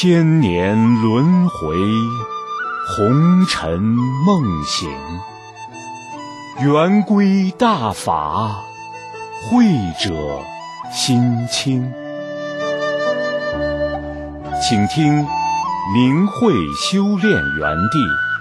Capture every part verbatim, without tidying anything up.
千年轮回，红尘梦醒，圆规大法，慧者心清。请听明慧修炼园地。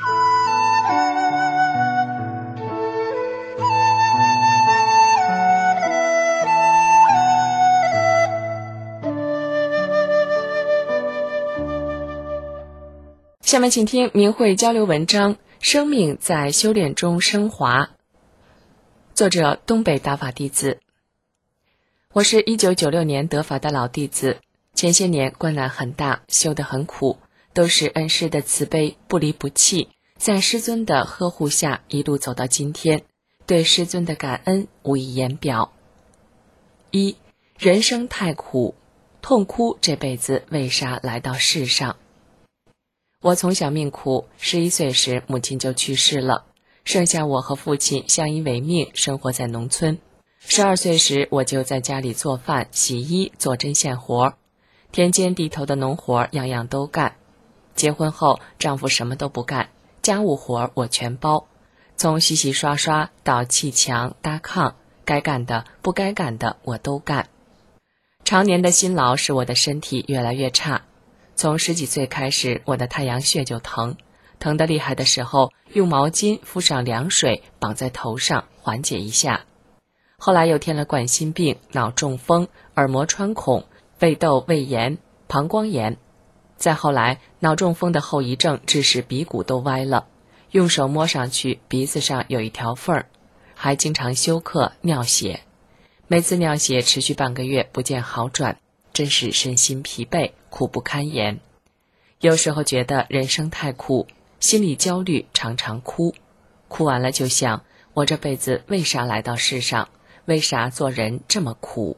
下面请听明慧交流文章《生命在修炼中升华》，作者东北大法弟子。我是一九九六年得法的老弟子，前些年困难很大，修得很苦，都是恩师的慈悲，不离不弃，在师尊的呵护下一路走到今天，对师尊的感恩无以言表。一，人生太苦，痛哭这辈子为啥来到世上？我从小命苦，十一岁时母亲就去世了，剩下我和父亲相依为命，生活在农村。十二岁时我就在家里做饭、洗衣、做针线活，田间地头的农活样样都干。结婚后丈夫什么都不干，家务活我全包，从洗洗刷刷到砌墙搭炕，该干的不该干的我都干。常年的辛劳使我的身体越来越差，从十几岁开始，我的太阳穴就疼，疼得厉害的时候，用毛巾敷上凉水绑在头上缓解一下。后来又添了冠心病、脑中风、耳膜穿孔、胃窦胃炎、膀胱炎。再后来，脑中风的后遗症致使鼻骨都歪了，用手摸上去鼻子上有一条缝儿，还经常休克尿血。每次尿血持续半个月不见好转，真是身心疲惫，苦不堪言。有时候觉得人生太苦，心里焦虑，常常哭。哭完了就想，我这辈子为啥来到世上？为啥做人这么苦？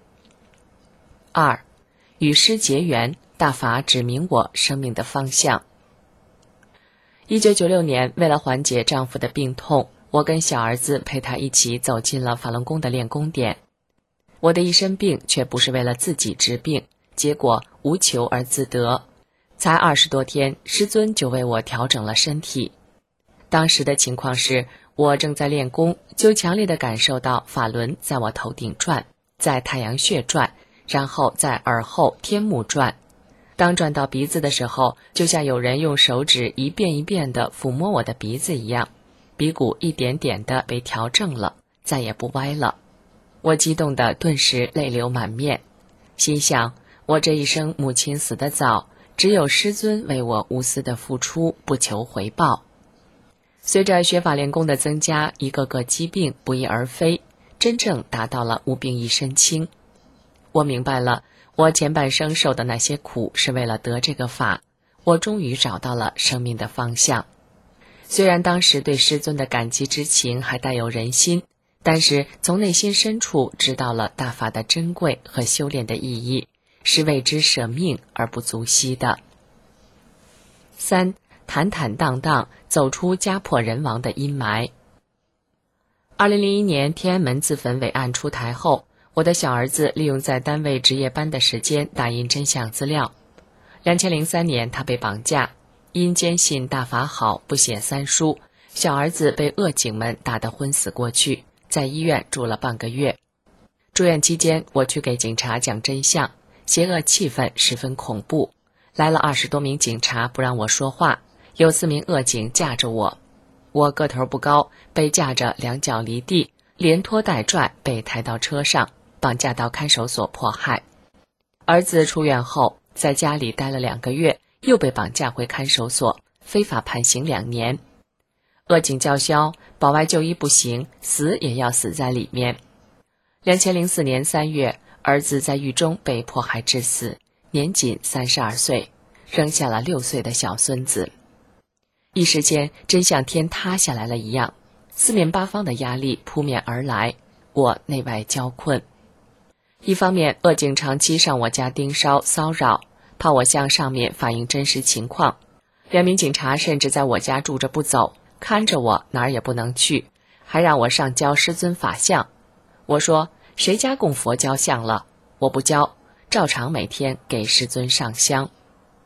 二，与师结缘，大法指明我生命的方向。一九九六年，为了缓解丈夫的病痛，我跟小儿子陪他一起走进了法轮功的练功点。我的一身病却不是为了自己治病，结果无求而自得。才二十多天，师尊就为我调整了身体。当时的情况是，我正在练功，就强烈地感受到法轮在我头顶转，在太阳穴转，然后在耳后天目转。当转到鼻子的时候，就像有人用手指一遍一遍地抚摸我的鼻子一样，鼻骨一点点地被调正了，再也不歪了。我激动得顿时泪流满面，心想，我这一生母亲死得早，只有师尊为我无私的付出，不求回报。随着学法练功的增加，一个个疾病不翼而飞，真正达到了无病一身轻。我明白了，我前半生受的那些苦是为了得这个法，我终于找到了生命的方向。虽然当时对师尊的感激之情还带有人心，但是从内心深处知道了大法的珍贵和修炼的意义，是为之舍命而不足惜的。三，坦坦荡荡走出家破人亡的阴霾。二零零一年天安门自焚伟案出台后，我的小儿子利用在单位值夜班的时间打印真相资料。二零零三年他被绑架，因坚信大法好，不写三书，小儿子被恶警们打得昏死过去，在医院住了半个月。住院期间，我去给警察讲真相，邪恶气氛十分恐怖，来了二十多名警察不让我说话，有四名恶警架着我，我个头不高，被架着两脚离地，连拖带拽被抬到车上，绑架到看守所迫害。儿子出院后，在家里待了两个月，又被绑架回看守所，非法判刑两年。恶警叫嚣，保外就医不行，死也要死在里面。二零零四年三月，儿子在狱中被迫害致死，年仅三十二岁，扔下了六岁的小孙子。一时间，真像天塌下来了一样，四面八方的压力扑面而来，我内外交困。一方面，恶警长期上我家盯梢骚扰，怕我向上面反映真实情况。两名警察甚至在我家住着不走，看着我哪儿也不能去，还让我上交师尊法像。我说，谁家供佛教像了？我不交，照常每天给师尊上香。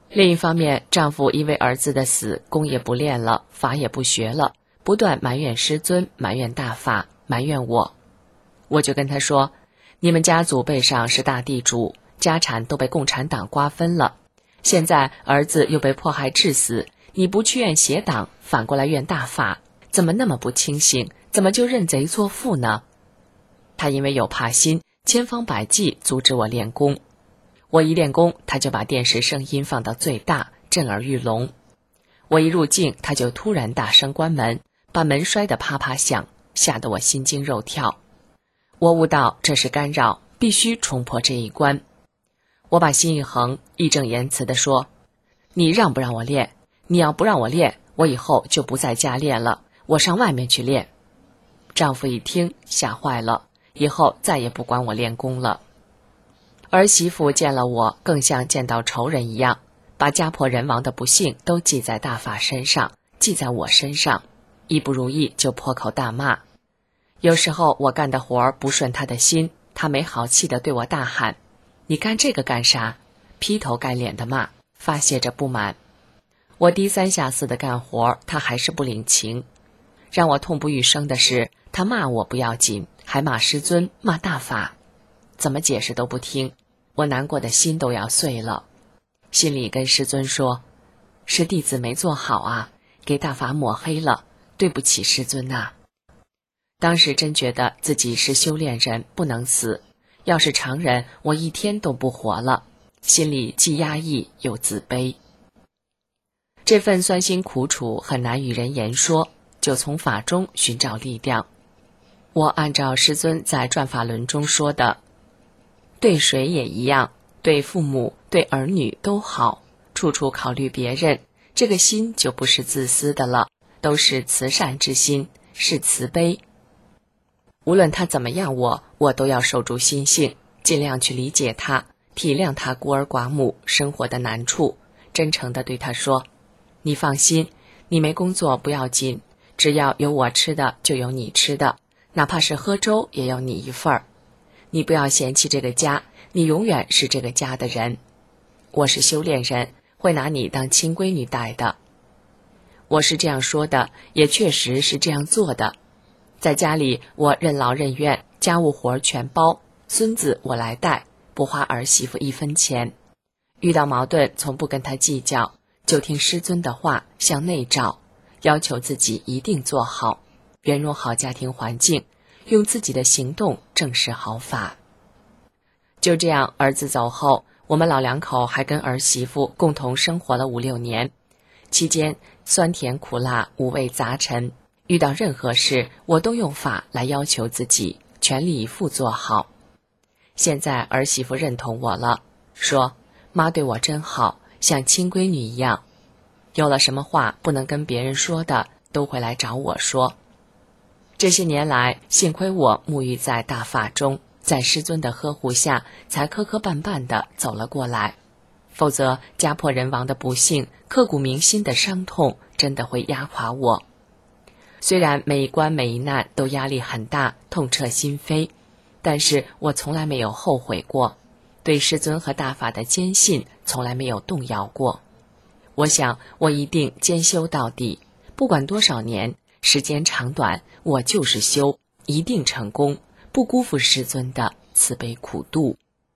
另一方面，丈夫因为儿子的死，功也不练了，法也不学了，不断埋怨师尊，埋怨大法，埋怨我。我就跟他说，你们家祖辈上是大地主，家产都被共产党瓜分了，现在儿子又被迫害致死，你不去怨邪党，反过来怨大法，怎么那么不清醒，怎么就认贼作父呢？他因为有怕心，千方百计阻止我练功。我一练功，他就把电视声音放到最大，震耳欲聋。我一入境，他就突然大声关门，把门摔得啪啪响，吓得我心惊肉跳。我悟到这是干扰，必须冲破这一关。我把心一横，义正言辞地说，你让不让我练？你要不让我练，我以后就不在家练了，我上外面去练。丈夫一听，吓坏了，以后再也不管我练功了。儿媳妇见了我，更像见到仇人一样，把家破人亡的不幸都记在大法身上，记在我身上，一不如意就破口大骂。有时候我干的活儿不顺他的心，他没好气地对我大喊，你干这个干啥？劈头盖脸地骂，发泄着不满。我低三下四地干活，他还是不领情。让我痛不欲生的是，他骂我不要紧，还骂师尊，骂大法，怎么解释都不听，我难过的心都要碎了。心里跟师尊说，是弟子没做好啊，给大法抹黑了，对不起师尊啊。当时真觉得自己是修炼人，不能死，要是常人，我一天都不活了，心里既压抑又自卑。这份酸辛苦楚很难与人言说，就从法中寻找力量。我按照师尊在转法轮中说的，对谁也一样，对父母对儿女都好，处处考虑别人，这个心就不是自私的了，都是慈善之心，是慈悲。无论他怎么样我，我都要守住心性，尽量去理解他，体谅他孤儿寡母生活的难处，真诚地对他说，你放心，你没工作不要紧，只要有我吃的就有你吃的，哪怕是喝粥也有你一份儿。你不要嫌弃这个家，你永远是这个家的人。我是修炼人，会拿你当亲闺女待的。我是这样说的，也确实是这样做的。在家里，我任劳任怨，家务活全包，孙子我来带，不花儿媳妇一分钱。遇到矛盾，从不跟他计较，就听师尊的话，向内照，要求自己一定做好，圆融好家庭环境，用自己的行动证实好法。就这样，儿子走后，我们老两口还跟儿媳妇共同生活了五六年，期间酸甜苦辣五味杂陈，遇到任何事我都用法来要求自己，全力以赴做好。现在儿媳妇认同我了，说妈对我真好，像亲闺女一样，有了什么话不能跟别人说的，都会来找我说。这些年来，幸亏我沐浴在大法中，在师尊的呵护下，才磕磕绊绊地走了过来。否则，家破人亡的不幸，刻骨铭心的伤痛，真的会压垮我。虽然每一关每一难都压力很大，痛彻心扉，但是我从来没有后悔过，对师尊和大法的坚信从来没有动摇过。我想，我一定坚修到底，不管多少年，时间长短，我就是修，一定成功，不辜负师尊的慈悲苦度。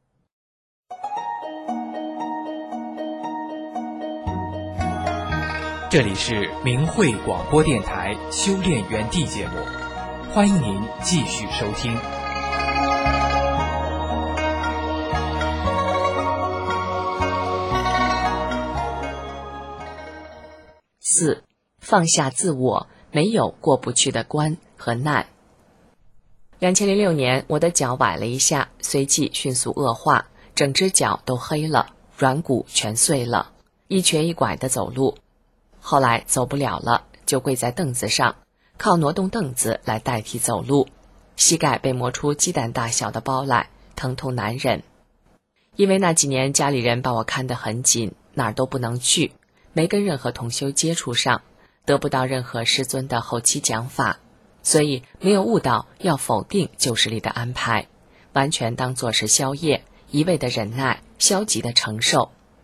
这里是明慧广播电台修炼园地节目，欢迎您继续收听。 四，放下自我，没有过不去的关和难。二零零六年，我的脚崴了一下，随即迅速恶化，整只脚都黑了，软骨全碎了，一瘸一拐地走路。后来走不了了，就跪在凳子上，靠挪动凳子来代替走路，膝盖被磨出鸡蛋大小的包来，疼痛难忍。因为那几年家里人把我看得很紧，哪儿都不能去，没跟任何同修接触上，得不到任何师尊的后期讲法，所以没有悟到要否定旧势力的安排，完全当作是宵夜，一味的忍耐，消极的承受。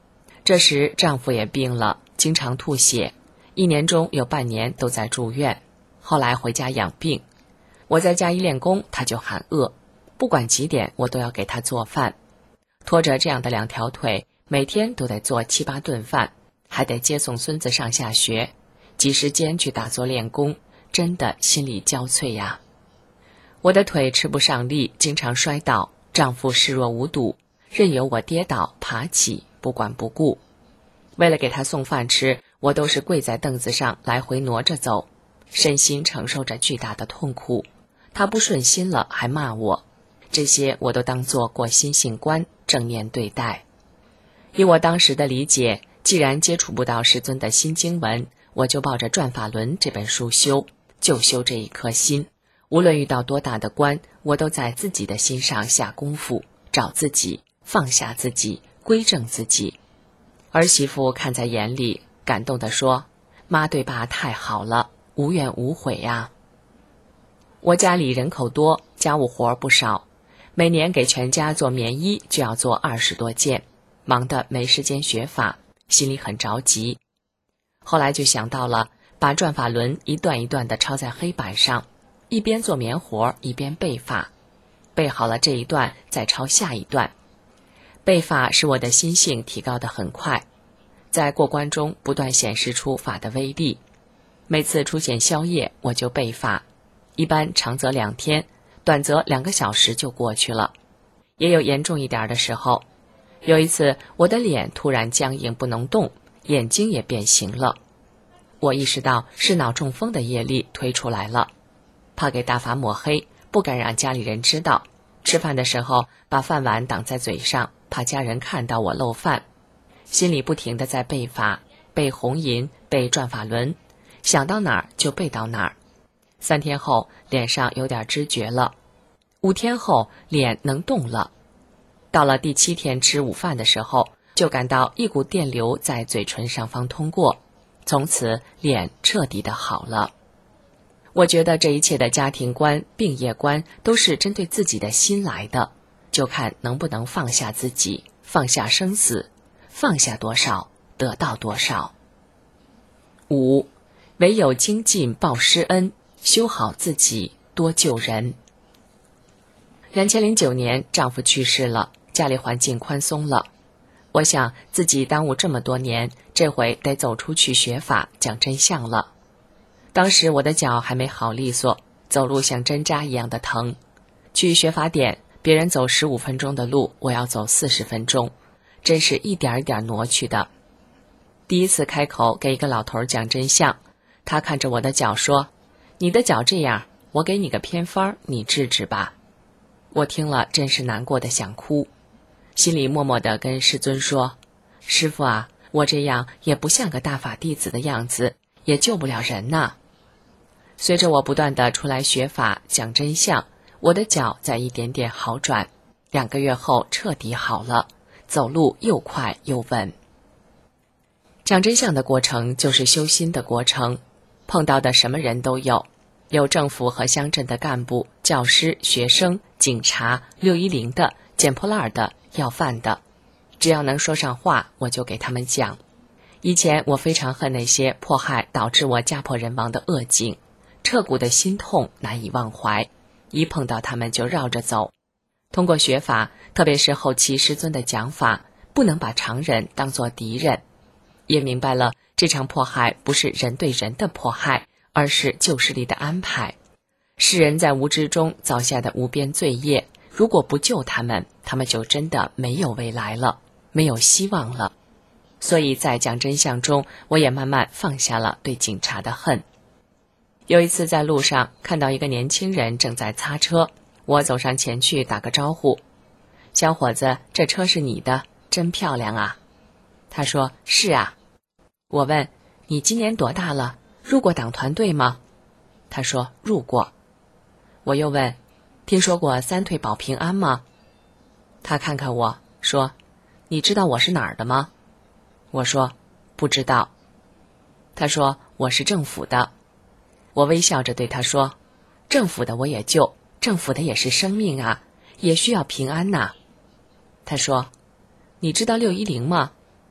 这时丈夫也病了，经常吐血，一年中有半年都在住院，后来回家养病。我在家一练功，他就喊饿，不管几点我都要给他做饭。拖着这样的两条腿，每天都得做七八顿饭，还得接送孙子上下学，挤时间去打坐练功，真的心力交瘁呀。我的腿吃不上力，经常摔倒，丈夫视若无睹，任由我跌倒爬起，不管不顾。为了给他送饭吃，我都是跪在凳子上来回挪着走，身心承受着巨大的痛苦。他不顺心了还骂我，这些我都当作过心性关，正面对待。以我当时的理解，既然接触不到师尊的新经文，我就抱着《转法轮》这本书修，就修这一颗心。无论遇到多大的关，我都在自己的心上下功夫，找自己，放下自己，归正自己。儿媳妇看在眼里，感动地说：“妈对爸太好了，无怨无悔呀。”我家里人口多，家务活不少，每年给全家做棉衣就要做二十多件，忙得没时间学法，心里很着急。后来就想到了把转法轮一段一段地抄在黑板上，一边做棉活一边背法，背好了这一段再抄下一段。背法使我的心性提高得很快，在过关中不断显示出法的威力。每次出现宵夜我就背法，一般长则两天，短则两个小时就过去了，也有严重一点的时候。有一次我的脸突然僵硬不能动，眼睛也变形了，我意识到是脑中风的业力推出来了，怕给大法抹黑，不敢让家里人知道。吃饭的时候把饭碗挡在嘴上，怕家人看到我漏饭。心里不停地在背法，背红银，背转法轮，想到哪儿就背到哪儿。三天后脸上有点知觉了，五天后脸能动了。到了第七天吃午饭的时候，就感到一股电流在嘴唇上方通过，从此脸彻底的好了。我觉得这一切的家庭观、病业观都是针对自己的心来的，就看能不能放下自己，放下生死，放下多少得到多少。五，唯有精进报师恩，修好自己，多救人。两千零九年丈夫去世了，家里环境宽松了，我想自己耽误这么多年，这回得走出去学法讲真相了。当时我的脚还没好利索，走路像针扎一样的疼。去学法点，别人走十五分钟的路，我要走四十分钟，真是一点一点挪去的。第一次开口给一个老头讲真相，他看着我的脚说：“你的脚这样，我给你个偏方，你治治吧。”我听了真是难过的想哭，心里默默地跟师尊说：“师父啊，我这样也不像个大法弟子的样子，也救不了人呐。”随着我不断地出来学法讲真相，我的脚在一点点好转，两个月后彻底好了，走路又快又稳。讲真相的过程就是修心的过程，碰到的什么人都有，有政府和乡镇的干部、教师、学生、警察、六一零的、捡破烂的、要饭的，只要能说上话，我就给他们讲。以前我非常恨那些迫害导致我家破人亡的恶境，彻骨的心痛难以忘怀，一碰到他们就绕着走。通过学法，特别是后期师尊的讲法，不能把常人当作敌人，也明白了这场迫害不是人对人的迫害，而是旧势力的安排。世人在无知中造下的无边罪业，如果不救他们，他们就真的没有未来了，没有希望了。所以在讲真相中，我也慢慢放下了对警察的恨。有一次在路上看到一个年轻人正在擦车，我走上前去打个招呼：“小伙子，这车是你的，真漂亮啊。”他说：“是啊。”我问：“你今年多大了？入过党团队吗？”他说：“入过。”我又问：“听说过三退保平安吗？”他看看我说：“你知道我是哪儿的吗？”我说：“不知道。”他说：“我是政府的。”我微笑着对他说：“政府的我也救，政府的也是生命啊，也需要平安呐。”他说：“你知道六一零吗？”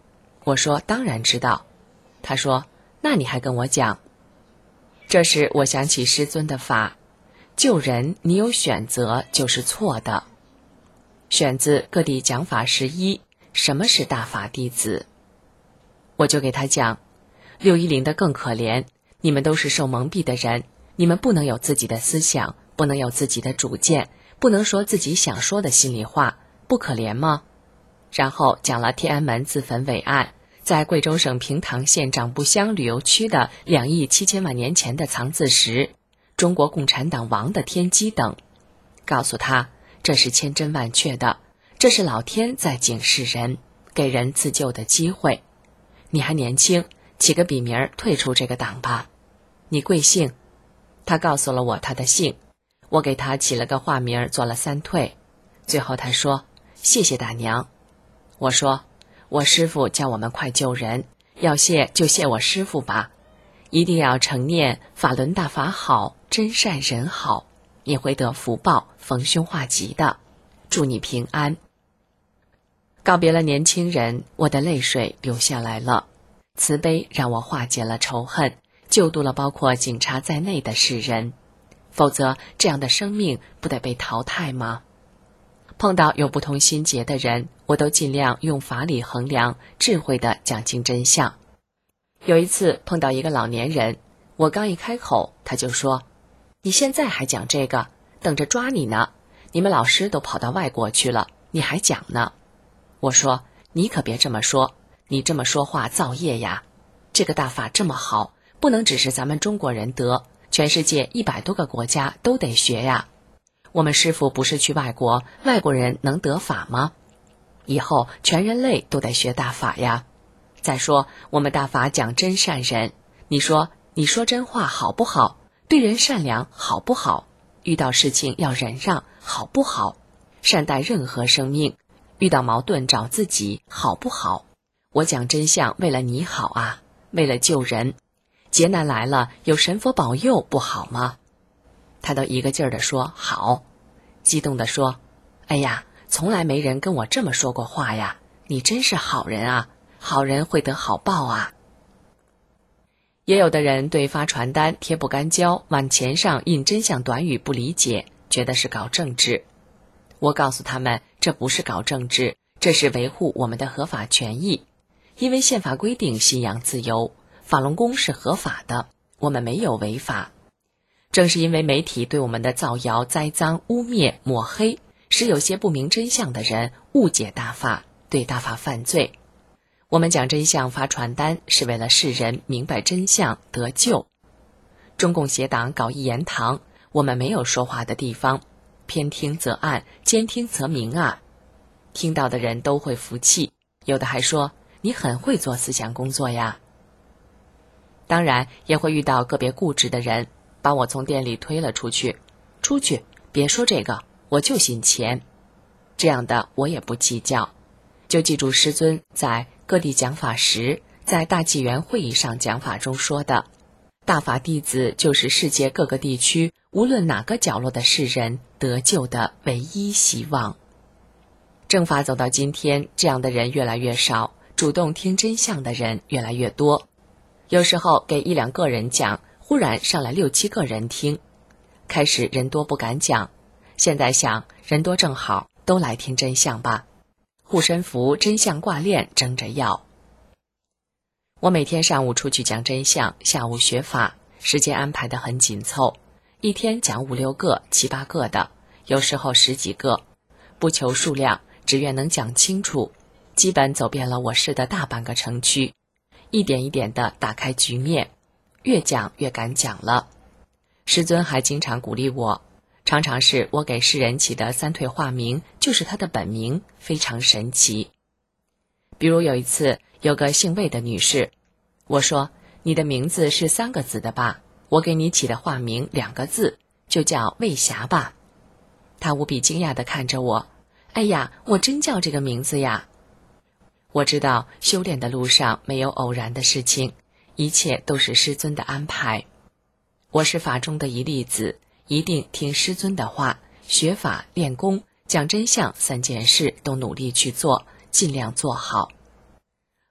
我说当然知道。他说那你还跟我讲。这时我想起师尊的法，救人你有选择就是错的。选自各地讲法十一，什么是大法弟子？我就给他讲，六一零的更可怜，你们都是受蒙蔽的人，你们不能有自己的思想，不能有自己的主见，不能说自己想说的心里话，不可怜吗？然后讲了天安门自焚伟案，在贵州省平塘县长布乡旅游区的两亿七千万年前的藏字石，中国共产党亡的天机等，告诉他这是千真万确的，这是老天在警示人，给人自救的机会。你还年轻，起个笔名退出这个党吧。你贵姓？他告诉了我他的姓，我给他起了个化名，做了三退。最后他说谢谢大娘。我说我师父叫我们快救人，要谢就谢我师父吧，一定要承念法轮大法好，真善人好，你会得福报，逢凶化吉的，祝你平安。告别了年轻人，我的泪水流下来了，慈悲让我化解了仇恨，救度了包括警察在内的世人，否则这样的生命不得被淘汰吗？碰到有不同心结的人，我都尽量用法理衡量，智慧地讲清真相。有一次碰到一个老年人，我刚一开口，他就说，你现在还讲这个，等着抓你呢，你们老师都跑到外国去了，你还讲呢。我说你可别这么说，你这么说话造业呀，这个大法这么好，不能只是咱们中国人得，全世界一百多个国家都得学呀。我们师父不是去外国，外国人能得法吗？以后全人类都得学大法呀。再说我们大法讲真善人，你说你说真话好不好？对人善良好不好？遇到事情要忍让好不好？善待任何生命，遇到矛盾找自己好不好？我讲真相为了你好啊，为了救人，劫难来了有神佛保佑不好吗？他都一个劲儿地说好，激动地说，哎呀，从来没人跟我这么说过话呀，你真是好人啊，好人会得好报啊。也有的人对发传单、贴不干胶、往钱上印真相短语不理解，觉得是搞政治。我告诉他们，这不是搞政治，这是维护我们的合法权益。因为宪法规定信仰自由，法轮功是合法的，我们没有违法。正是因为媒体对我们的造谣、栽赃、污蔑、抹黑，使有些不明真相的人误解大法，对大法犯罪。我们讲真相发传单，是为了世人明白真相得救。中共邪党搞一言堂，我们没有说话的地方，偏听则暗，兼听则明啊。听到的人都会服气，有的还说你很会做思想工作呀。当然也会遇到个别固执的人，把我从店里推了出去，出去，别说这个，我就信钱。这样的我也不计较，就记住师尊在各地讲法时，在大纪元会议上讲法中说的，大法弟子就是世界各个地区无论哪个角落的世人得救的唯一希望。正法走到今天，这样的人越来越少，主动听真相的人越来越多。有时候给一两个人讲，忽然上来六七个人听。开始人多不敢讲，现在想人多正好，都来听真相吧。护身符、真相挂链争着要。我每天上午出去讲真相，下午学法，时间安排得很紧凑，一天讲五六个、七八个的，有时候十几个，不求数量，只愿能讲清楚。基本走遍了我市的大半个城区，一点一点地打开局面，越讲越敢讲了。师尊还经常鼓励我，常常是我给世人起的三退化名就是他的本名，非常神奇。比如有一次有个姓魏的女士，我说你的名字是三个字的吧，我给你起的化名两个字，就叫魏霞吧。她无比惊讶地看着我，哎呀，我真叫这个名字呀。我知道修炼的路上没有偶然的事情，一切都是师尊的安排。我是法中的一粒子，一定听师尊的话，学法练功讲真相三件事都努力去做，尽量做好。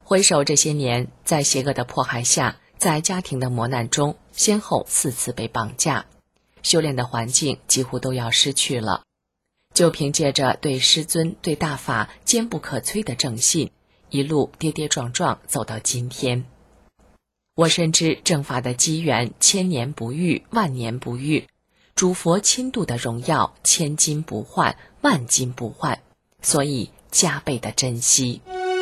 回首这些年，在邪恶的迫害下，在家庭的磨难中，先后四次被绑架，修炼的环境几乎都要失去了。就凭借着对师尊、对大法坚不可摧的正信，一路跌跌撞撞走到今天。我深知正法的机缘千年不遇，万年不遇，主佛亲度的荣耀千金不换，万金不换，所以加倍的珍惜。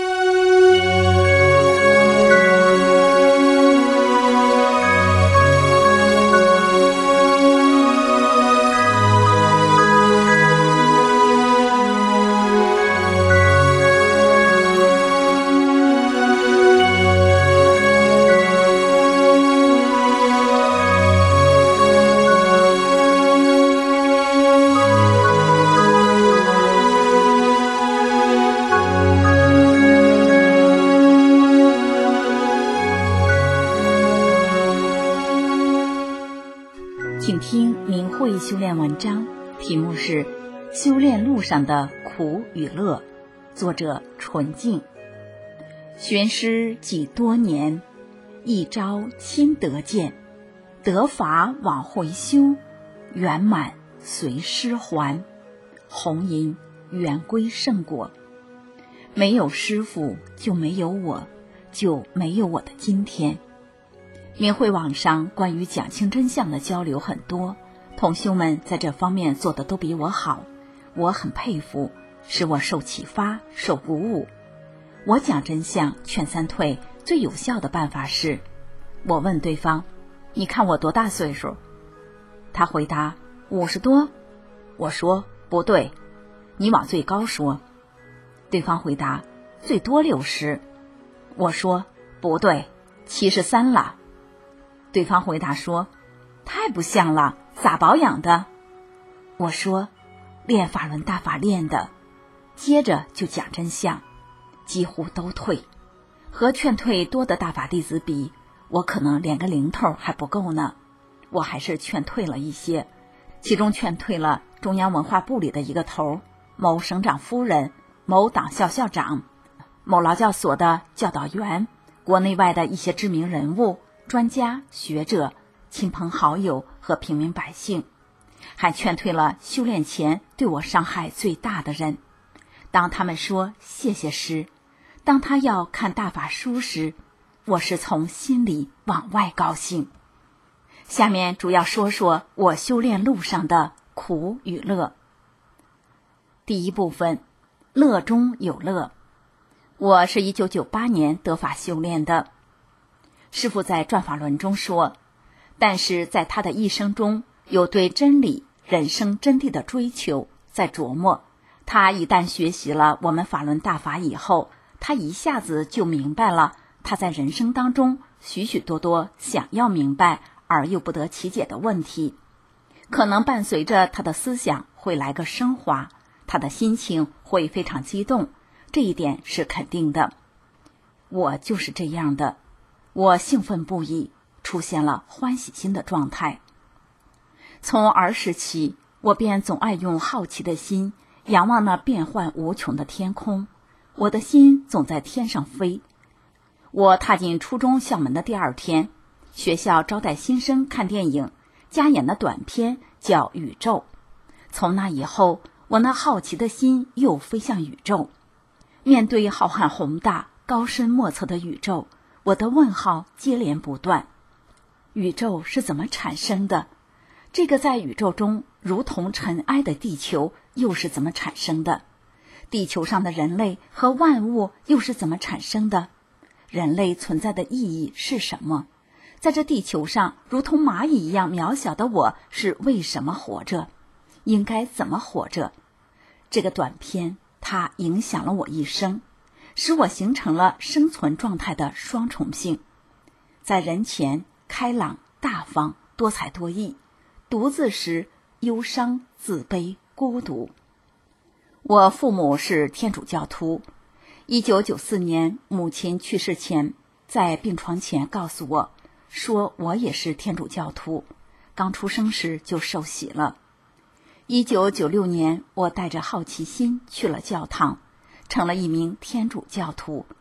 请听明慧修炼文章，题目是《修炼路上的苦与乐》，作者纯净。玄师几多年，一朝亲得见，得法往回修，圆满随师还，红银圆归圣果。没有师父，就没有我，就没有我的今天。明慧网上关于讲清真相的交流很多，同修们在这方面做的都比我好，我很佩服，使我受启发，受鼓舞。我讲真相劝三退最有效的办法是，我问对方，你看我多大岁数？他回答五十多。我说不对，你往最高说。对方回答最多六十。我说不对，七十三了。对方回答说，太不像了，咋保养的？我说练法轮大法练的。接着就讲真相，几乎都退。和劝退多的大法弟子比，我可能连个零头还不够呢。我还是劝退了一些，其中劝退了中央文化部里的一个头，某省长夫人，某党校校长，某劳教所的教导员，国内外的一些知名人物、专家学者、亲朋好友和平民百姓，还劝退了修炼前对我伤害最大的人。当他们说谢谢时，当他要看大法书时，我是从心里往外高兴。下面主要说说我修炼路上的苦与乐。第一部分，乐中有乐。我是一九九八年得法修炼的。师父在转法轮中说，但是在他的一生中有对真理、人生真谛的追求，在琢磨。他一旦学习了我们法轮大法以后，他一下子就明白了他在人生当中许许多多想要明白而又不得其解的问题。可能伴随着他的思想会来个升华，他的心情会非常激动，这一点是肯定的。我就是这样的，我兴奋不已，出现了欢喜心的状态。从儿时起，我便总爱用好奇的心仰望那变幻无穷的天空，我的心总在天上飞。我踏进初中校门的第二天，学校招待新生看电影，加演的短片叫《宇宙》。从那以后，我那好奇的心又飞向宇宙。面对浩瀚宏大、高深莫测的宇宙，我的问号接连不断。宇宙是怎么产生的？这个在宇宙中如同尘埃的地球又是怎么产生的？地球上的人类和万物又是怎么产生的？人类存在的意义是什么？在这地球上如同蚂蚁一样渺小的我是为什么活着？应该怎么活着？这个短片它影响了我一生，使我形成了生存状态的双重性。在人前开朗大方多才多艺，独自时忧伤自卑孤独。我父母是天主教徒，一九九四年母亲去世前，在病床前告诉我说我也是天主教徒，刚出生时就受洗了。一九九六年，我带着好奇心去了教堂，成了一名天主教徒。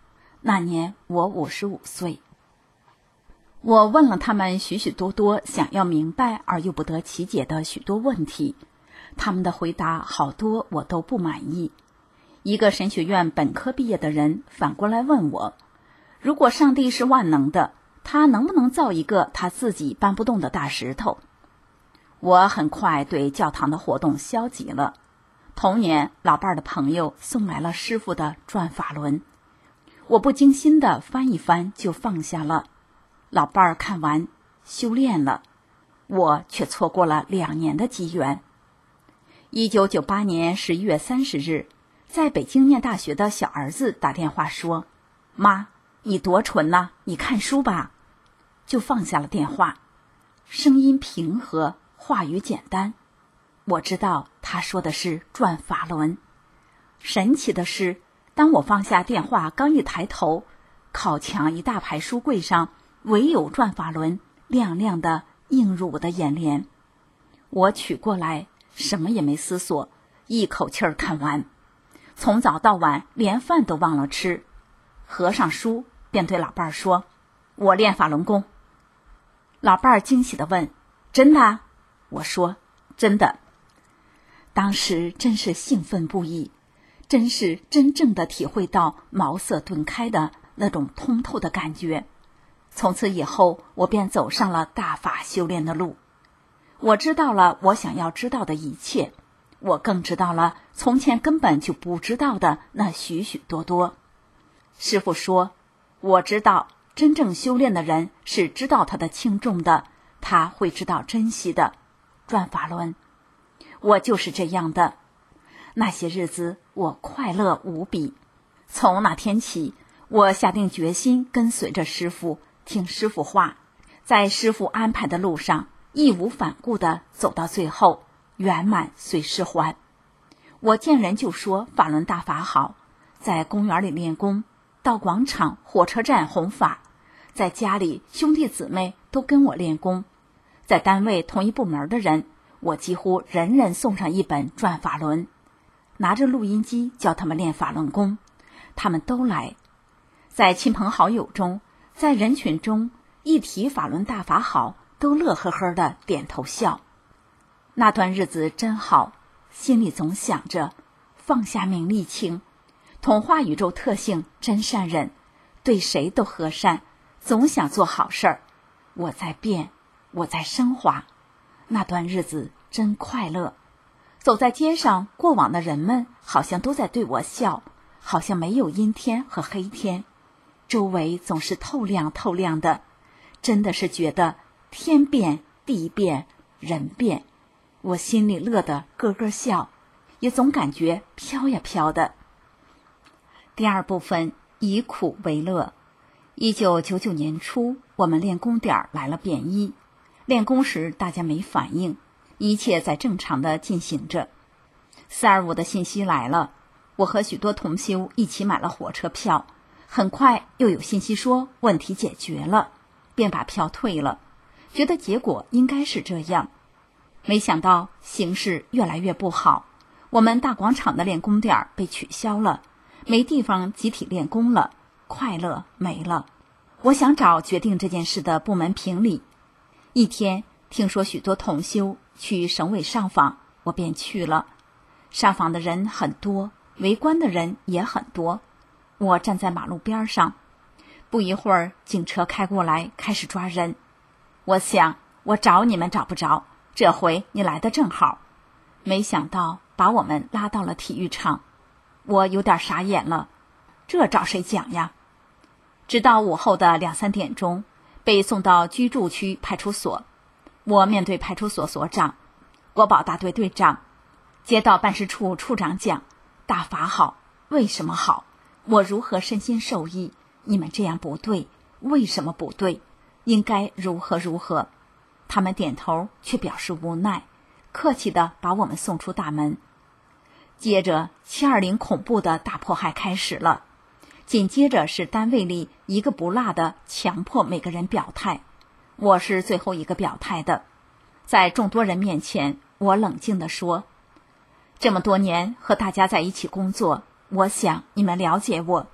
那年我五十五岁。我问了他们许许多多想要明白而又不得其解的许多问题，他们的回答好多我都不满意。一个神学院本科毕业的人反过来问我，如果上帝是万能的，他能不能造一个他自己搬不动的大石头？我很快对教堂的活动消极了。同年，老伴儿的朋友送来了师傅的转法轮，我不经心地翻一翻就放下了。老伴儿看完修炼了，我却错过了两年的机缘。一九九八年十一月三十日，在北京念大学的小儿子打电话说：“妈，你多蠢呐，你看书吧。”就放下了电话，声音平和，话语简单。我知道他说的是转法轮。神奇的是，当我放下电话刚一抬头，靠墙一大排书柜上唯有转法轮亮亮的映入我的眼帘。我取过来，什么也没思索，一口气儿看完，从早到晚连饭都忘了吃。合上书，便对老伴儿说：“我练法轮功。”老伴儿惊喜地问：“真的？”我说：“真的。”当时真是兴奋不已，真是真正的体会到茅塞顿开的那种通透的感觉。从此以后，我便走上了大法修炼的路。我知道了我想要知道的一切，我更知道了从前根本就不知道的那许许多多。师父说，我知道真正修炼的人是知道他的轻重的，他会知道珍惜的。转法轮，我就是这样的。那些日子我快乐无比。从那天起，我下定决心跟随着师父，听师父话，在师父安排的路上义无反顾地走到最后，圆满随师还。我见人就说法轮大法好，在公园里练功，到广场火车站弘法，在家里兄弟姊妹都跟我练功，在单位同一部门的人，我几乎人人送上一本转法轮，拿着录音机教他们练法轮功，他们都来。在亲朋好友中，在人群中，一提法轮大法好，都乐呵呵的点头笑。那段日子真好，心里总想着放下名利情，同化宇宙特性真善忍，对谁都和善，总想做好事儿。我在变，我在升华。那段日子真快乐。走在街上，过往的人们好像都在对我笑，好像没有阴天和黑天，周围总是透亮透亮的，真的是觉得天变地变人变。我心里乐得咯咯笑，也总感觉飘呀飘的。第二部分，以苦为乐。一九九九年初，我们练功点来了便衣，练功时大家没反应，一切在正常的进行着。四二五的信息来了，我和许多同修一起买了火车票，很快又有信息说问题解决了，便把票退了，觉得结果应该是这样。没想到形势越来越不好，我们大广场的练功点被取消了，没地方集体练功了，快乐没了。我想找决定这件事的部门评理。一天听说许多同修去省委上访，我便去了。上访的人很多，围观的人也很多。我站在马路边上，不一会儿警车开过来，开始抓人。我想我找你们找不着，这回你来的正好。没想到把我们拉到了体育场，我有点傻眼了，这找谁讲呀？直到午后的两三点钟，被送到居住区派出所。我面对派出所所长、国保大队队长、街道办事处处长讲，大法好，为什么好？我如何身心受益？你们这样不对，为什么不对？应该如何如何？他们点头，却表示无奈，客气地把我们送出大门。接着七二零恐怖的大迫害开始了，紧接着是单位里一个不落的强迫每个人表态。我是最后一个表态的，在众多人面前，我冷静地说，这么多年和大家在一起工作，我想你们了解我，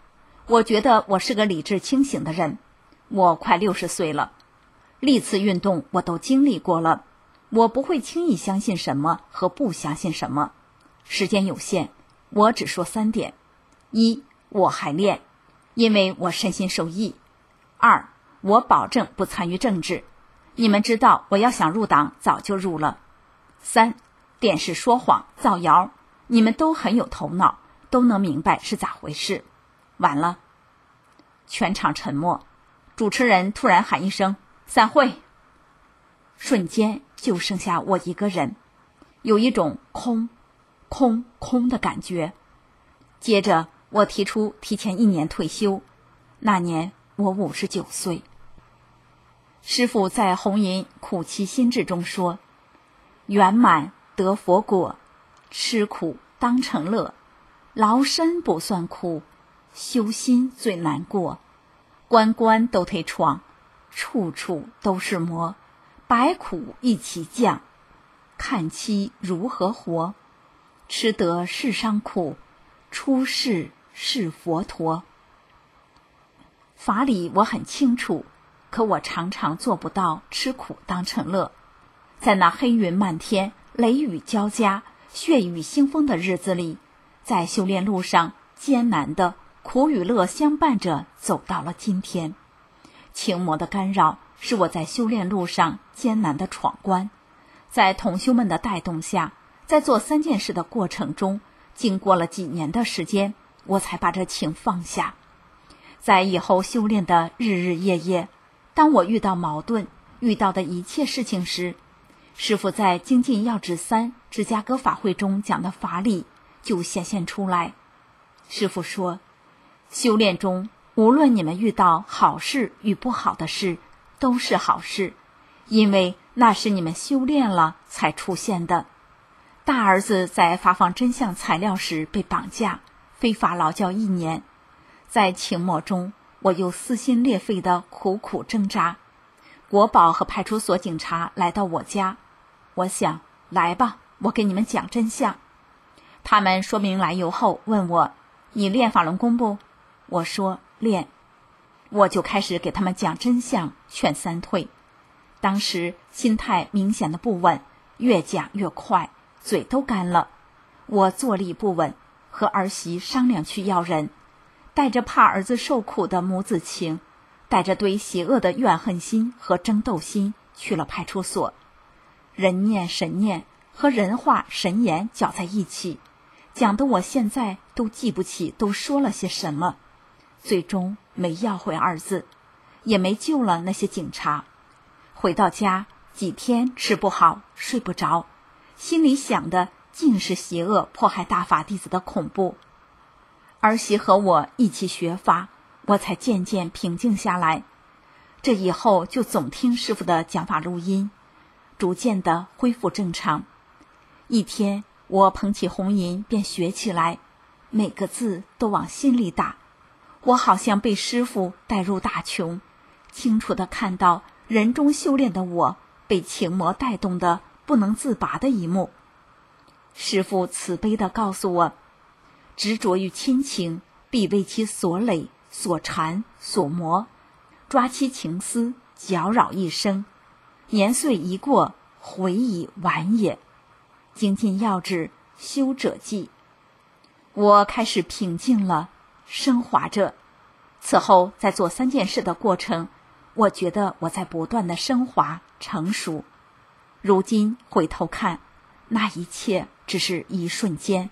我觉得我是个理智清醒的人，我快六十岁了，历次运动我都经历过了，我不会轻易相信什么和不相信什么。时间有限，我只说三点：一，我还练，因为我身心受益；二，我保证不参与政治，你们知道我要想入党早就入了；三，电视说谎造谣，你们都很有头脑，都能明白是咋回事。完了。全场沉默，主持人突然喊一声散会，瞬间就剩下我一个人，有一种空空空的感觉。接着我提出提前一年退休，那年我五十九岁。师父在红云苦其心志中说，圆满得佛果，吃苦当成乐，劳身不算苦，修心最难过，关关都忒闯，处处都是磨，百苦一起降，看妻如何活，吃得世上苦，出世是佛陀。法理我很清楚，可我常常做不到吃苦当成乐。在那黑云漫天，雷雨交加，血雨腥风的日子里，在修炼路上艰难的苦与乐相伴着走到了今天。情魔的干扰是我在修炼路上艰难的闯关，在同修们的带动下，在做三件事的过程中，经过了几年的时间，我才把这情放下。在以后修炼的日日夜夜，当我遇到矛盾，遇到的一切事情时，师父在精进要旨三芝加哥法会中讲的法理就显现出来。师父说，修炼中无论你们遇到好事与不好的事，都是好事，因为那是你们修炼了才出现的。大儿子在发放真相材料时被绑架，非法劳教一年，在情魔中我又撕心裂肺的苦苦挣扎。国保和派出所警察来到我家，我想，来吧，我给你们讲真相。他们说明来由后问我，你练法轮功不？我说练。我就开始给他们讲真相，劝三退。当时心态明显的不稳，越讲越快，嘴都干了。我坐立不稳，和儿媳商量去要人，带着怕儿子受苦的母子情，带着对邪恶的怨恨心和争斗心去了派出所。人念神念和人话神言搅在一起，讲得我现在都记不起都说了些什么。最终没要回儿子，也没救了那些警察。回到家几天吃不好睡不着，心里想的尽是邪恶迫害大法弟子的恐怖。儿媳和我一起学法，我才渐渐平静下来。这以后就总听师父的讲法录音，逐渐的恢复正常。一天我捧起红银便学起来，每个字都往心里打。我好像被师父带入大穹，清楚地看到人中修炼的我被情魔带动的不能自拔的一幕。师父慈悲地告诉我，执着于亲情，必为其所累、所缠、所磨，抓其情丝，搅扰一生。年岁一过，悔已晚也。精进要旨，修者记。我开始平静了，升华着。此后在做三件事的过程，我觉得我在不断的升华成熟。如今回头看，那一切只是一瞬间。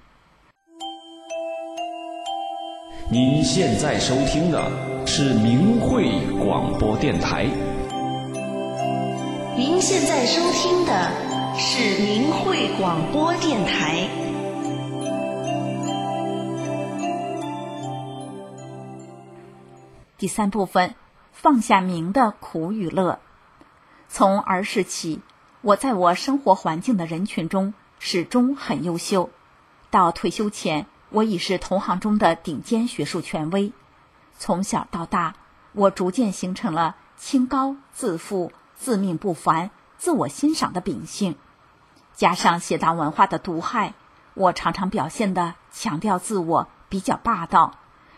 您现在收听的是明慧广播电台。 您现在收听的是明慧广播电台。 第三部分，放下名的苦与乐。从儿时起，我在我生活环境的人群中始终很优秀。到退休前，我已是同行中的顶尖学术权威。从小到大，我逐渐形成了清高、自负、自命不凡、自我欣赏的秉性。加上邪党文化的毒害，我常常表现的强调自我，比较霸道，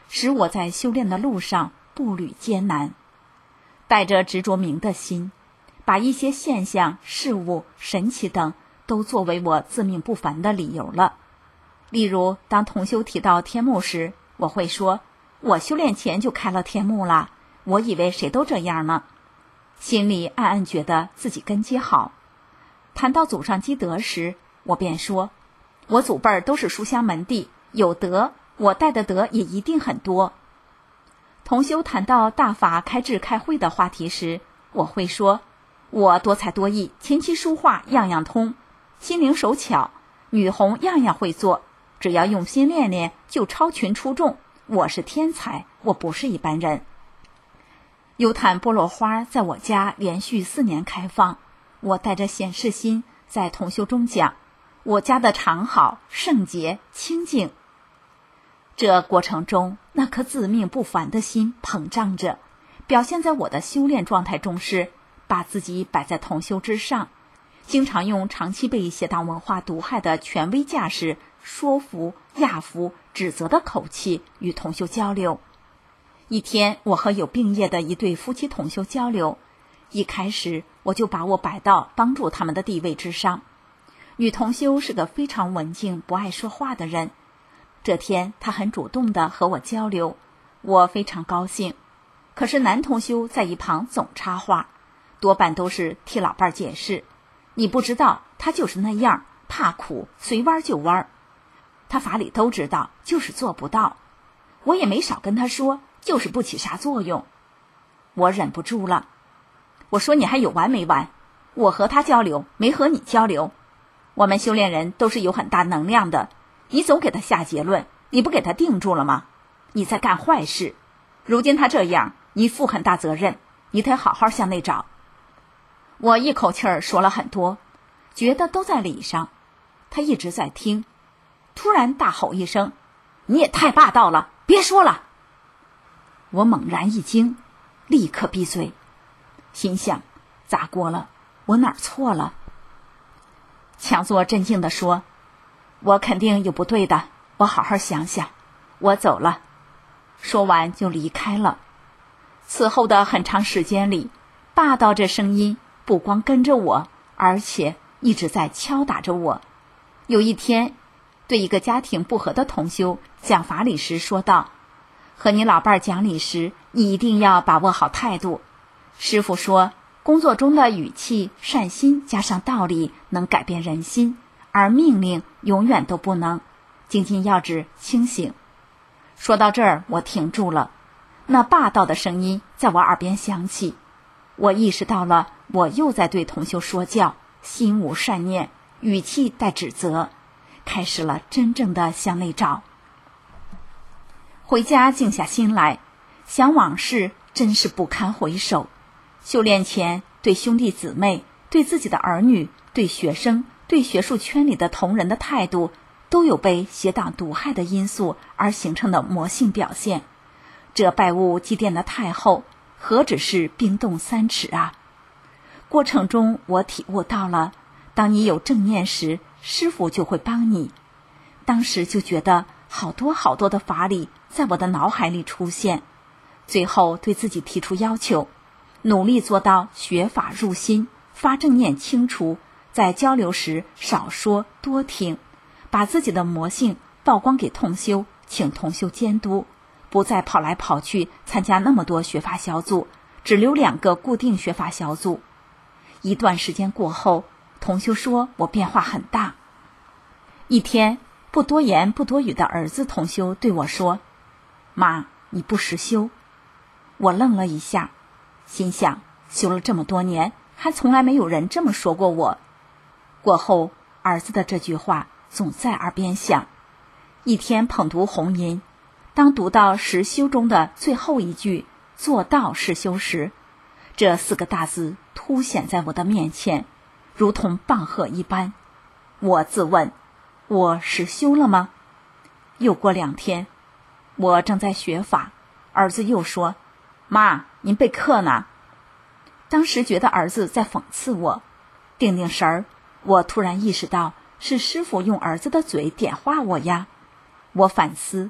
使我在修炼的路上步履艰难。带着执着明的心，把一些现象、事物、神奇等都作为我自命不凡的理由了。例如，当同修提到天目时，我会说，我修炼前就开了天目了，我以为谁都这样呢，心里暗暗觉得自己根基好。谈到祖上积德时，我便说，我祖辈儿都是书香门第，有德，我带的德也一定很多。同修谈到大法开智开慧的话题时，我会说，我多才多艺，琴棋书画样样通，心灵手巧，女红样样会做，只要用心练练就超群出众，我是天才，我不是一般人。优坦菠萝花在我家连续四年开放，我带着显示心在同修中讲，我家的常好、圣洁、清净。这过程中，那颗自命不凡的心膨胀着，表现在我的修炼状态中是把自己摆在同修之上，经常用长期被邪党文化毒害的权威架势说服、压服、指责的口气与同修交流。一天，我和有病业的一对夫妻同修交流，一开始我就把我摆到帮助他们的地位之上。女同修是个非常文静、不爱说话的人，这天她很主动地和我交流，我非常高兴。可是男同修在一旁总插话，多半都是替老伴解释，你不知道，他就是那样，怕苦，随弯就弯，他法理都知道，就是做不到。我也没少跟他说，就是不起啥作用。我忍不住了，我说你还有完没完？我和他交流，没和你交流。我们修炼人都是有很大能量的，你总给他下结论，你不给他定住了吗？你在干坏事。如今他这样，你负很大责任，你得好好向内找。我一口气儿说了很多，觉得都在理上，他一直在听，突然大吼一声，你也太霸道了，别说了。我猛然一惊，立刻闭嘴，心想砸锅了，我哪儿错了？强作镇静地说，我肯定有不对的，我好好想想，我走了。说完就离开了。此后的很长时间里，霸道这声音不光跟着我，而且一直在敲打着我。有一天，对一个家庭不和的同修讲法理时说道，和你老伴儿讲理时，你一定要把握好态度。师父说，工作中的语气、善心加上道理能改变人心，而命令永远都不能。精进要旨，清醒。说到这儿，我停住了。那霸道的声音在我耳边响起，我意识到了，我又在对同修说教，心无善念，语气带指责，开始了真正的向内找。回家静下心来，想往事真是不堪回首。修炼前，对兄弟姊妹、对自己的儿女、对学生、对学术圈里的同仁的态度，都有被邪党毒害的因素而形成的魔性表现。这拜物积淀的太厚，何止是冰冻三尺啊！过程中我体悟到了，当你有正念时，师父就会帮你。当时就觉得好多好多的法理在我的脑海里出现，最后对自己提出要求，努力做到学法入心，发正念清除，在交流时少说多听，把自己的魔性曝光给同修，请同修监督，不再跑来跑去参加那么多学法小组，只留两个固定学法小组。一段时间过后，同修说我变化很大。一天，不多言不多语的儿子同修对我说，妈，你不实修。我愣了一下，心想修了这么多年，还从来没有人这么说过我。过后，儿子的这句话总在耳边响。一天捧读红吟，当读到实修中的最后一句做到是修时，这四个大字凸显在我的面前，如同棒喝一般。我自问，我实修了吗？又过两天，我正在学法，儿子又说，妈，您备课呢。当时觉得儿子在讽刺我，定定神儿，我突然意识到是师父用儿子的嘴点化我呀。我反思，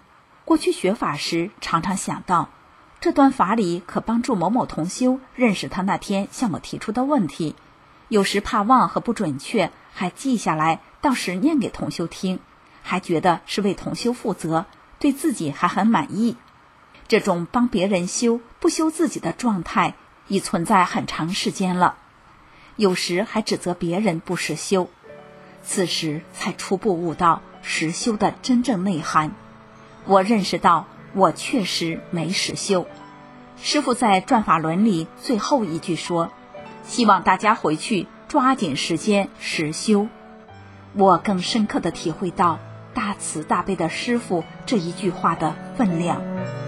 过去学法时常常想到，这段法理可帮助某某同修认识他那天向我提出的问题，有时怕忘和不准确，还记下来，到时念给同修听，还觉得是为同修负责，对自己还很满意。这种帮别人修不修自己的状态已存在很长时间了，有时还指责别人不实修，此时才初步悟到实修的真正内涵。我认识到我确实没实修。师父在转法轮里最后一句说，希望大家回去抓紧时间实修。我更深刻地体会到大慈大悲的师父这一句话的分量。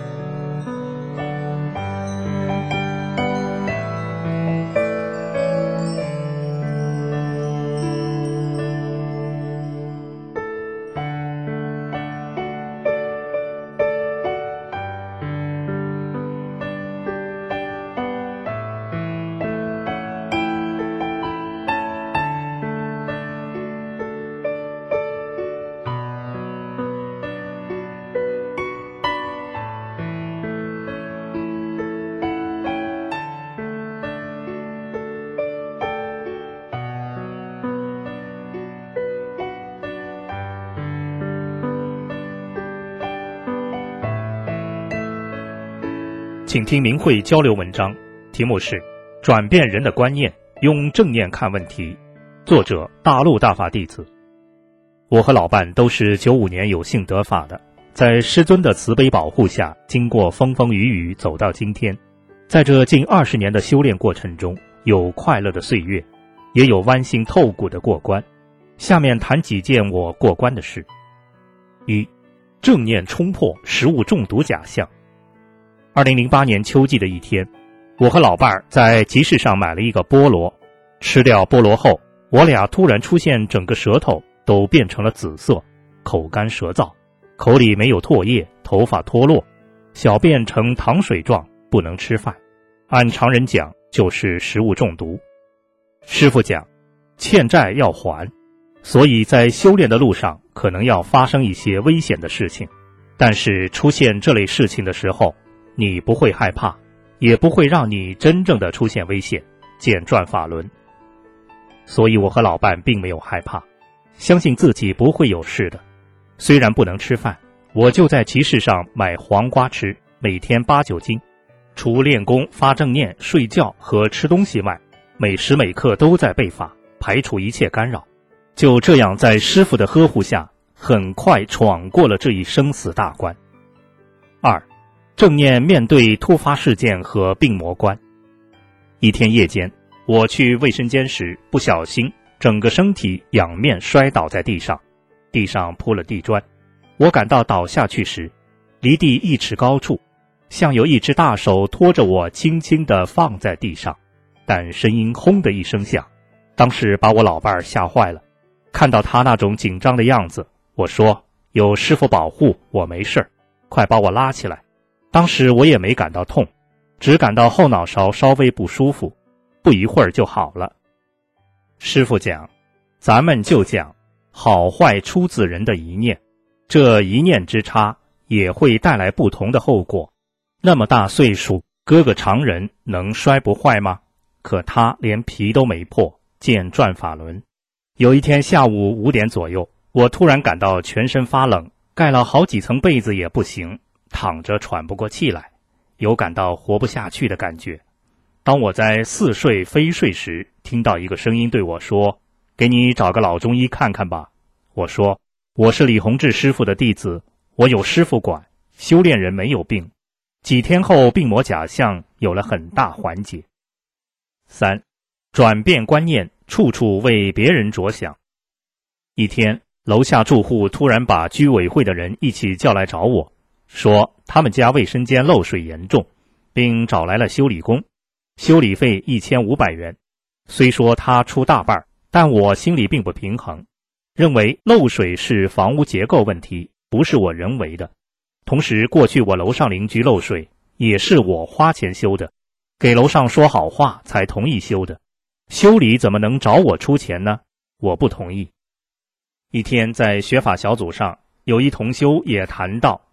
请听明慧交流文章，题目是转变人的观念，用正念看问题，作者大陆大法弟子。我和老伴都是九五年有幸得法的，在师尊的慈悲保护下，经过风风雨雨走到今天。在这近二十年的修炼过程中，有快乐的岁月，也有剜心透骨的过关。下面谈几件我过关的事。一、正念冲破食物中毒假象。二零零八年秋季的一天，我和老伴儿在集市上买了一个菠萝，吃掉菠萝后，我俩突然出现整个舌头都变成了紫色，口干舌燥，口里没有唾液，头发脱落，小便呈糖水状，不能吃饭。按常人讲，就是食物中毒。师父讲，欠债要还，所以在修炼的路上可能要发生一些危险的事情，但是出现这类事情的时候，你不会害怕，也不会让你真正的出现危险，见转法轮。所以我和老伴并没有害怕，相信自己不会有事的。虽然不能吃饭，我就在集市上买黄瓜吃，每天八九斤。除练功、发正念、睡觉和吃东西外，每时每刻都在背法，排除一切干扰。就这样在师父的呵护下，很快闯过了这一生死大关。二、正念面对突发事件和病魔关。一天夜间，我去卫生间时，不小心整个身体仰面摔倒在地上，地上铺了地砖。我感到倒下去时，离地一尺高处，像有一只大手拖着我轻轻地放在地上，但声音轰的一声响，当时把我老伴吓坏了。看到他那种紧张的样子，我说，有师父保护，我没事，快把我拉起来。当时我也没感到痛，只感到后脑勺稍微不舒服，不一会儿就好了。师父讲，咱们就讲好坏出自人的一念，这一念之差也会带来不同的后果。那么大岁数，哥哥常人能摔不坏吗？可他连皮都没破，见转法轮。有一天下午五点左右，我突然感到全身发冷，盖了好几层被子也不行，躺着喘不过气来，有感到活不下去的感觉。当我在似睡非睡时，听到一个声音对我说，给你找个老中医看看吧。我说，我是李洪志师父的弟子，我有师父管，修炼人没有病。几天后，病魔假象有了很大缓解。三、转变观念，处处为别人着想。一天，楼下住户突然把居委会的人一起叫来找我，说他们家卫生间漏水严重，并找来了修理工，修理费一千五百元。虽说他出大半，但我心里并不平衡，认为漏水是房屋结构问题，不是我人为的。同时，过去我楼上邻居漏水，也是我花钱修的，给楼上说好话才同意修的，修理怎么能找我出钱呢？我不同意。一天在学法小组上，有一同修也谈到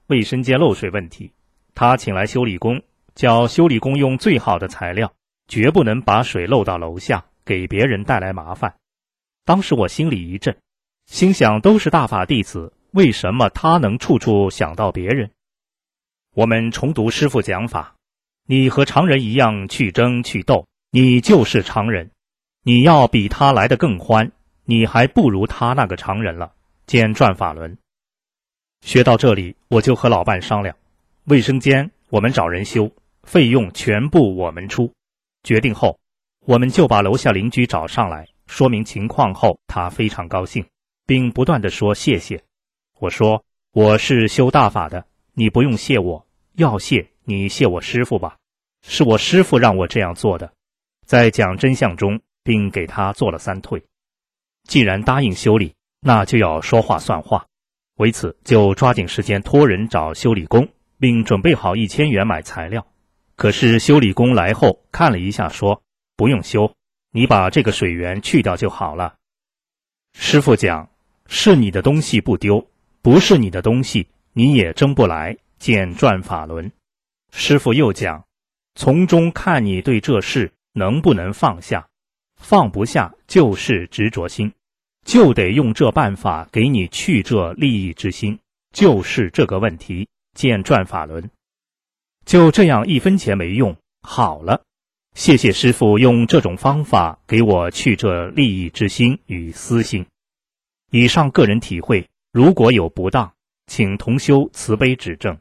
卫生间漏水问题，他请来修理工，叫修理工用最好的材料，绝不能把水漏到楼下，给别人带来麻烦。当时我心里一震，心想都是大法弟子，为什么他能处处想到别人？我们重读师父讲法，你和常人一样去争去斗，你就是常人，你要比他来得更欢，你还不如他那个常人了，见转法轮。学到这里，我就和老伴商量，卫生间我们找人修，费用全部我们出。决定后，我们就把楼下邻居找上来，说明情况后，他非常高兴，并不断地说谢谢。我说，我是修大法的，你不用谢我，要谢你谢我师父吧，是我师父让我这样做的。在讲真相中，并给他做了三退。既然答应修理，那就要说话算话。为此，就抓紧时间托人找修理工，并准备好一千元买材料。可是修理工来后看了一下，说不用修，你把这个水源去掉就好了。师父讲，是你的东西不丢，不是你的东西你也争不来，见转法轮。师父又讲，从中看你对这事能不能放下，放不下就是执着心，就得用这办法给你去这利益之心，就是这个问题，见转法轮。就这样一分钱没用，好了，谢谢师父用这种方法给我去这利益之心与私心。以上个人体会，如果有不当，请同修慈悲指正。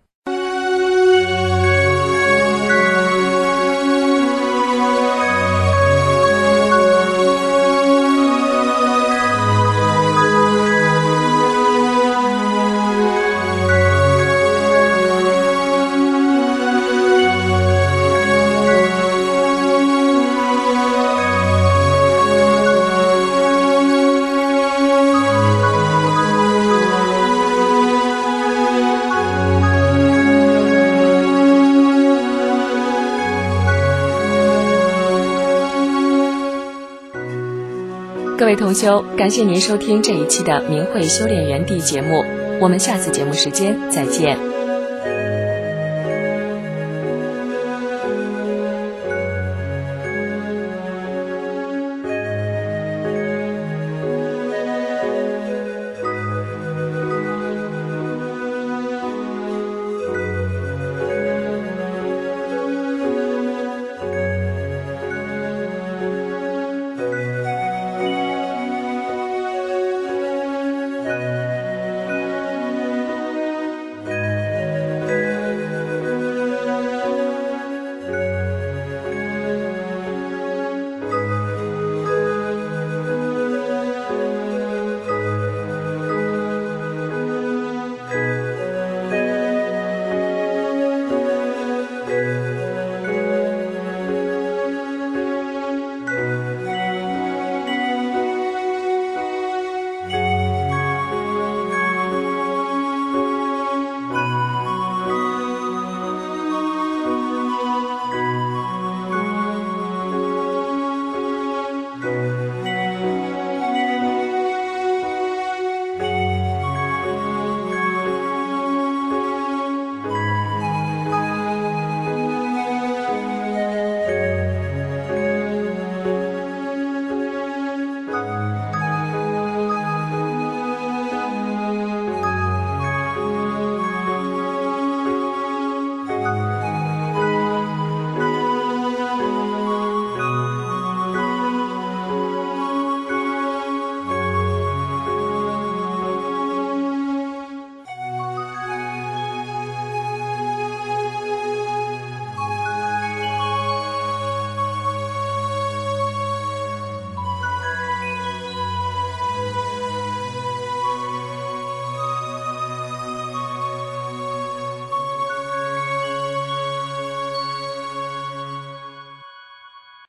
各位同修，感谢您收听这一期的明慧修炼园地节目，我们下次节目时间再见。